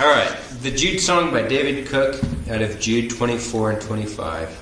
All right, the Jude song by David Cook out of Jude 24 and 25.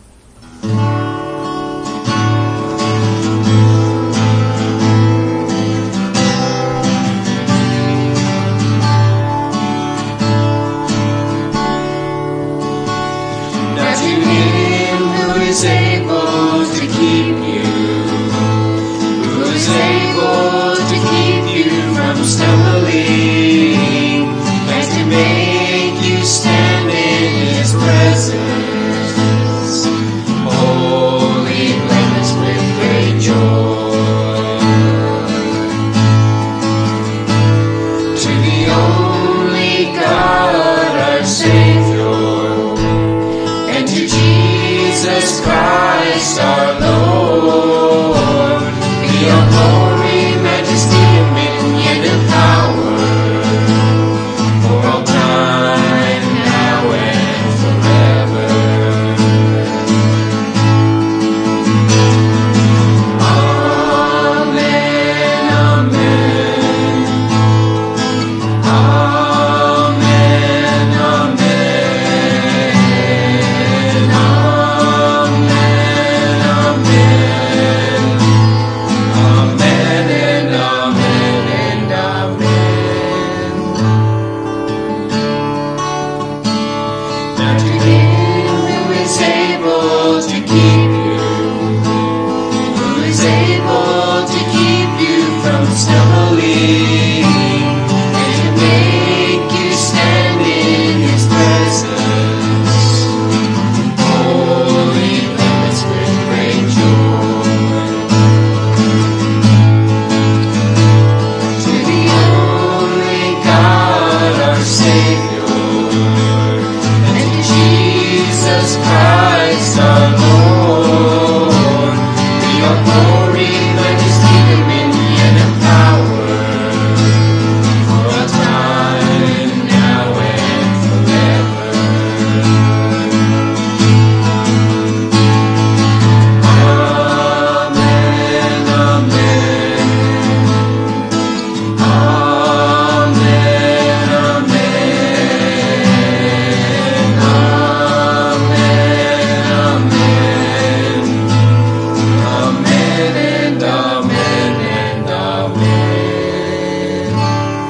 Now to him who is able to keep you, who is able to keep you from stumbling, and to make you stand in his presence, holy, blameless with great joy. To the only God our Savior, and to Jesus Christ our Lord, be all glory, majesty, dominion, and power, for all time, now and forever. Amen, amen. Amen, amen. Amen, amen. Amen and amen and amen. Now to him who is able to keep you, who is able to keep you from stumbling, and to make you stand in his presence, holy, blameless with great joy. To the only God our Savior, and to Jesus Christ our Lord, be all glory, majesty, dominion, and power, for all time, now and forever. Amen, amen. Amen, amen, amen, amen, and amen, and amen.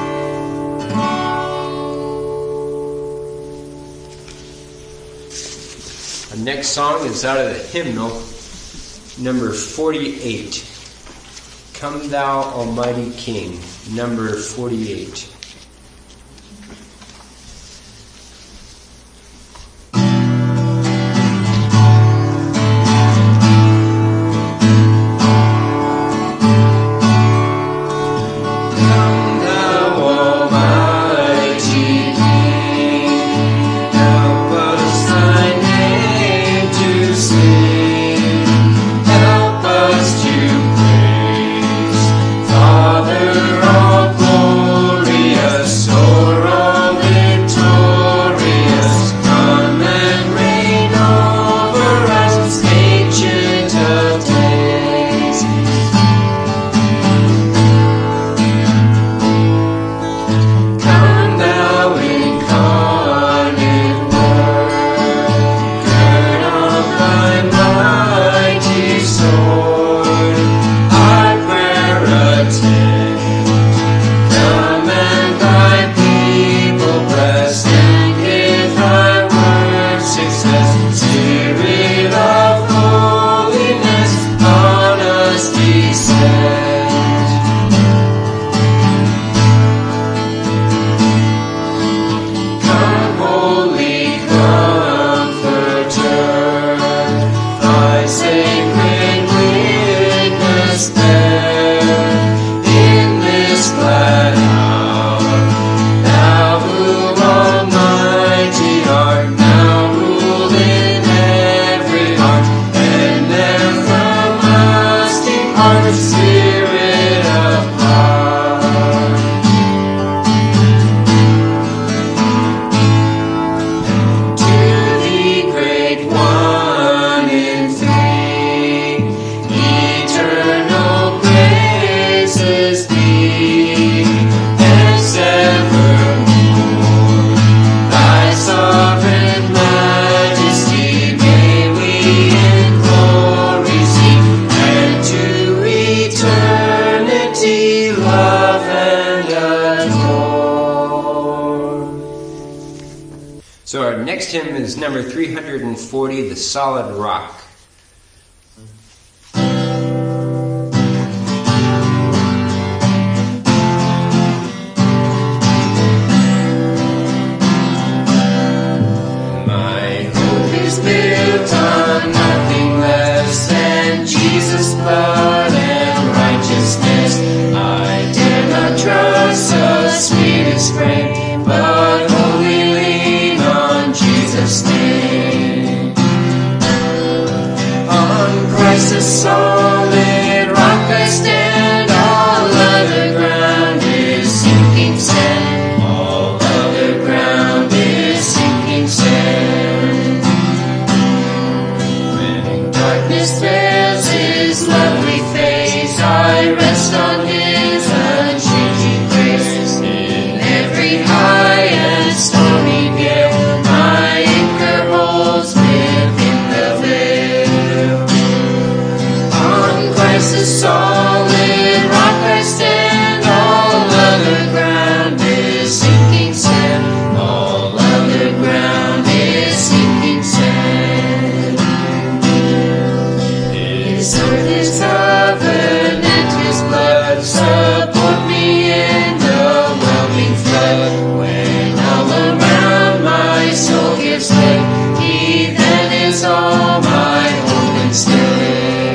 Our next song is out of the hymnal, number 48. Come Thou Almighty King, number 48. Come thou almighty King, help us thy name to sing, help us to praise, Father, all glory So our next hymn is number 340, The Solid Rock. My hope is built on nothing less than Jesus' blood and righteousness. I dare not trust the sweetest frame, but wholly lean on Jesus' name. On Christ's solid rock I stand, all other ground is sinking sand. All other ground is sinking sand. When darkness veils His lovely face, I rest on His unchanging grace. In every high and stormy gale, my anchor holds within the veil. On Christ's solid rock I stand, all other ground is sinking sand. All other ground is sinking sand. His earth, His covenant, His blood support me in the whelming flood. When all around my soul gives way, He then is all my hope and stay.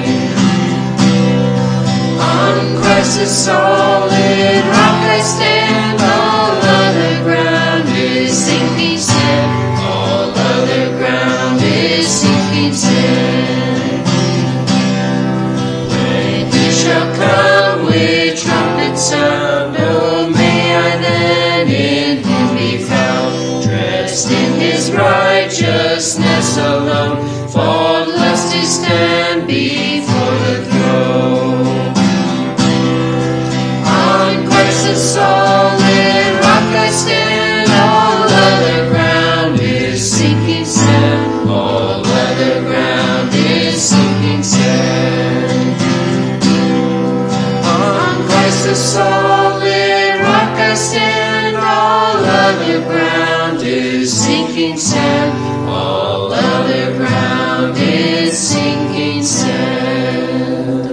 On Christ's solid rock I stand, all other ground is sinking sand. All other ground is sinking sand. When He shall come with trumpet sound, oh may I then in Him be found, dressed in His righteousness alone, faultless to stand before the throne. On Christ's solid rock I stand, all other ground is sinking sand. All other ground is sinking sand. On Christ's solid rock I stand, all other ground is sinking sand. All other ground is sinking sand.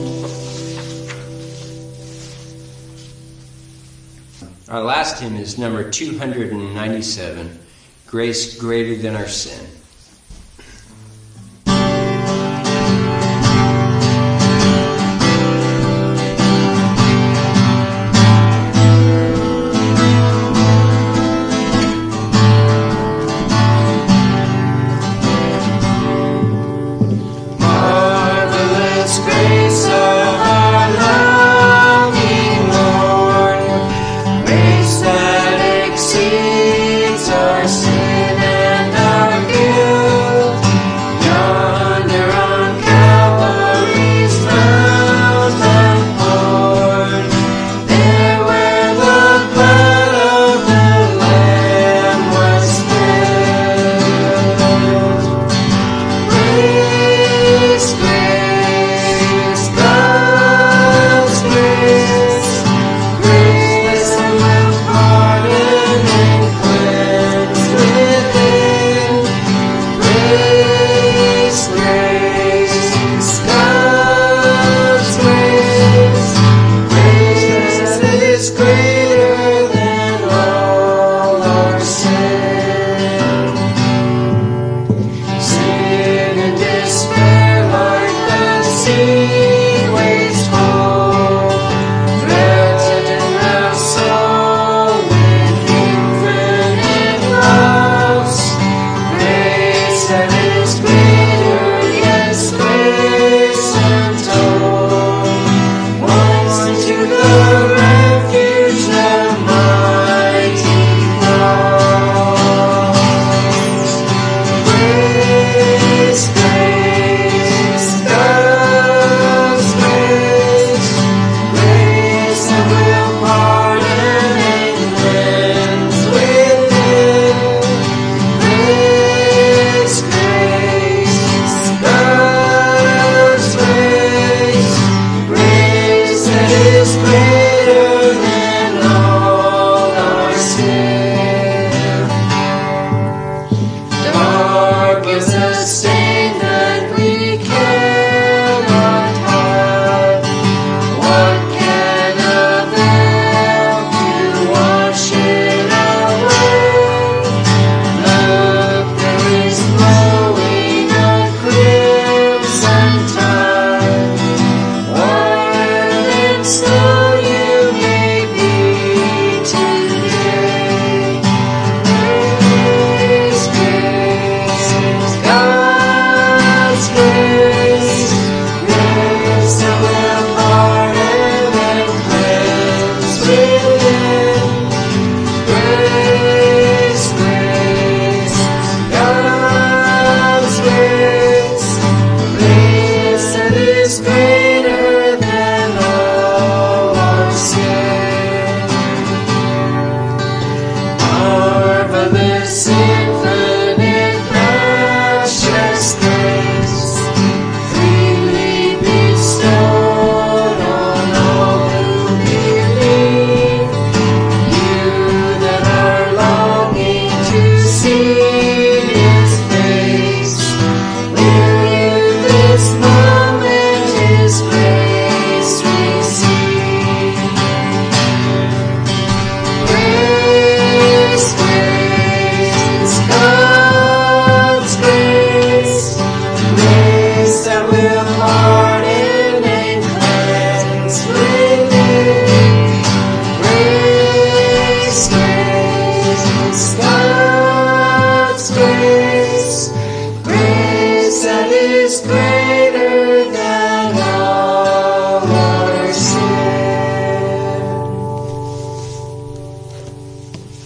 Our last hymn is number 297, Grace Greater Than Our Sin. Marvelous grace of our loving Lord, grace that exceeds our sin and our guilt. sing.